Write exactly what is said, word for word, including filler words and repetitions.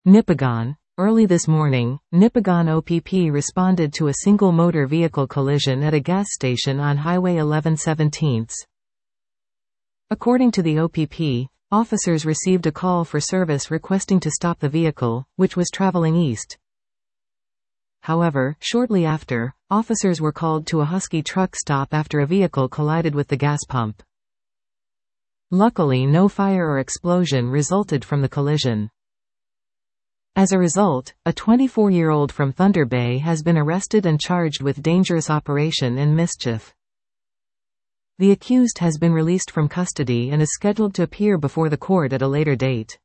Nipigon. Early this morning, Nipigon O P P responded to a single motor vehicle collision at a gas station on Highway eleven seventeen. According to the O P P, officers received a call for service requesting to stop the vehicle, which was traveling east. However, shortly after, officers were called to a Husky truck stop after a vehicle collided with the gas pump. Luckily, no fire or explosion resulted from the collision. As a result, a twenty-four-year-old from Thunder Bay has been arrested and charged with dangerous operation and mischief. The accused has been released from custody and is scheduled to appear before the court at a later date.